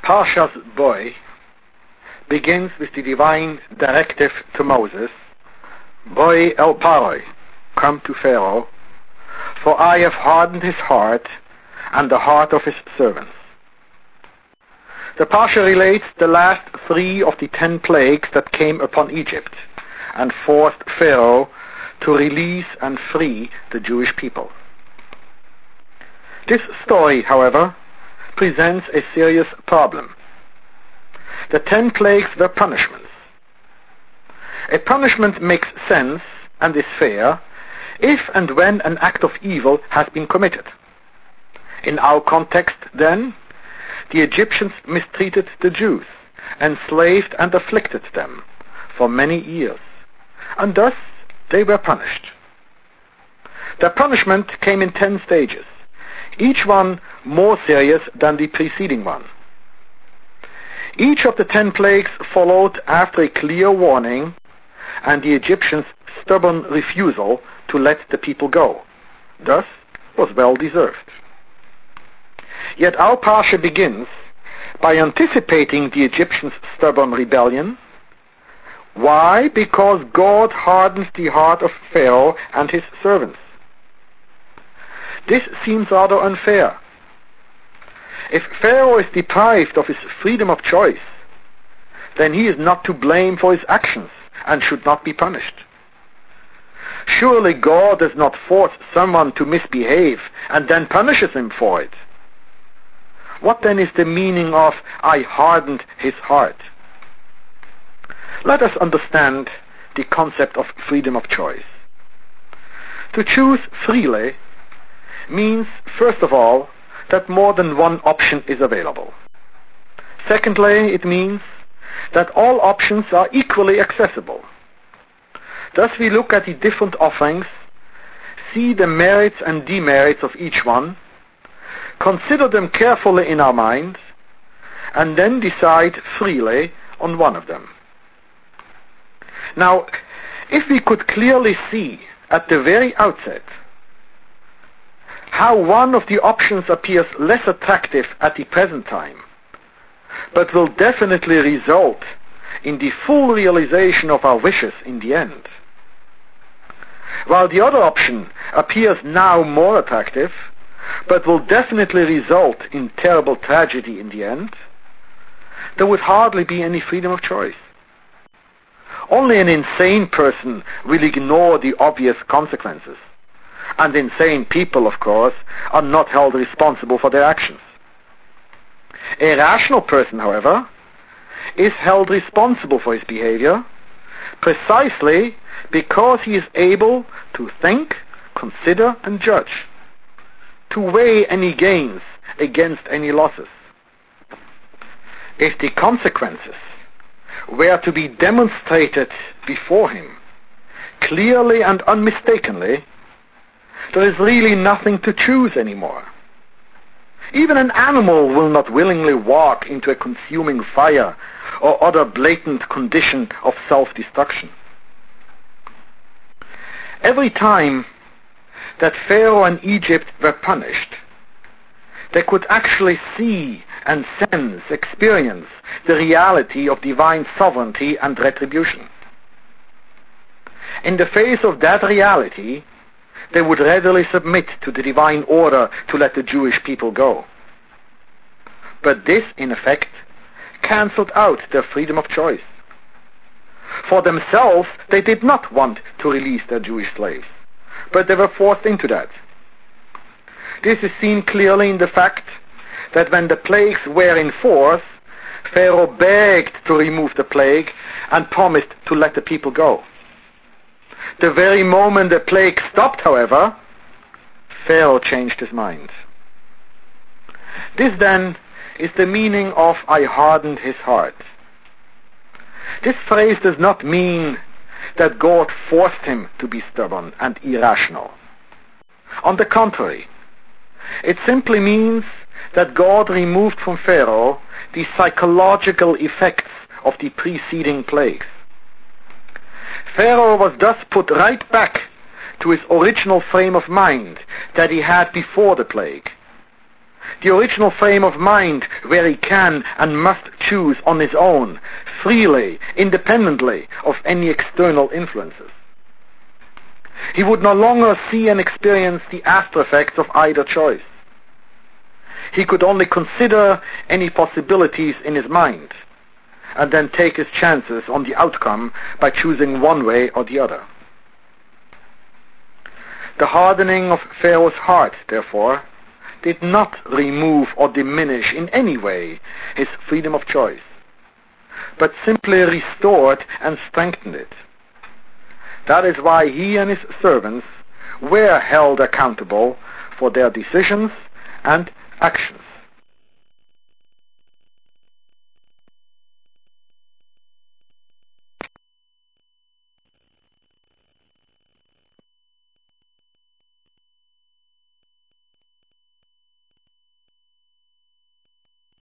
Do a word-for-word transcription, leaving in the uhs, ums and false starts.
Parshas Bo begins with the divine directive to Moses, Bo el Paroi, come to Pharaoh, for I have hardened his heart and the heart of his servants. The Parsha relates the last three of the ten plagues that came upon Egypt and forced Pharaoh to release and free the Jewish people. This story, however, presents a serious problem. The ten plagues were punishments. A punishment makes sense and is fair if and when an act of evil has been committed. In our context, then, the Egyptians mistreated the Jews, enslaved and afflicted them for many years, and thus they were punished. Their punishment came in ten stages, each one more serious than the preceding one. Each of the ten plagues followed after a clear warning and the Egyptians' stubborn refusal to let the people go, thus was well deserved. Yet our Parsha begins by anticipating the Egyptians' stubborn rebellion. Why? Because God hardens the heart of Pharaoh and his servants. This seems rather unfair. If Pharaoh is deprived of his freedom of choice, then he is not to blame for his actions and should not be punished. Surely God does not force someone to misbehave and then punishes him for it. What then is the meaning of I hardened his heart? Let us understand the concept of freedom of choice. To choose freely means, first of all, that more than one option is available. Secondly, it means that all options are equally accessible. Thus we look at the different offerings, see the merits and demerits of each one, consider them carefully in our minds, and then decide freely on one of them. Now, if we could clearly see at the very outset how one of the options appears less attractive at the present time, but will definitely result in the full realization of our wishes in the end, while the other option appears now more attractive, but will definitely result in terrible tragedy in the end, there would hardly be any freedom of choice. Only an insane person will ignore the obvious consequences, and insane people, of course, are not held responsible for their actions. A rational person, however, is held responsible for his behavior precisely because he is able to think, consider, and judge, to weigh any gains against any losses. If the consequences were to be demonstrated before him, clearly and unmistakably, there is really nothing to choose anymore. Even an animal will not willingly walk into a consuming fire or other blatant condition of self-destruction. Every time that Pharaoh and Egypt were punished, they could actually see and sense, experience the reality of divine sovereignty and retribution. In the face of that reality, they would readily submit to the divine order to let the Jewish people go. But this, in effect, cancelled out their freedom of choice. For themselves, they did not want to release their Jewish slaves, but they were forced into that. This is seen clearly in the fact that when the plagues were in force, Pharaoh begged to remove the plague and promised to let the people go. The very moment the plague stopped, however, Pharaoh changed his mind. This, then, is the meaning of I hardened his heart. This phrase does not mean that God forced him to be stubborn and irrational. On the contrary, it simply means that God removed from Pharaoh the psychological effects of the preceding plagues. Pharaoh was thus put right back to his original frame of mind that he had before the plague. the original frame of mind where he can and must choose on his own, freely, independently of any external influences. He would no longer see and experience the after effects of either choice. He could only consider any possibilities in his mind, and then take his chances on the outcome by choosing one way or the other. The hardening of Pharaoh's heart, therefore, did not remove or diminish in any way his freedom of choice, but simply restored and strengthened it. That is why he and his servants were held accountable for their decisions and actions.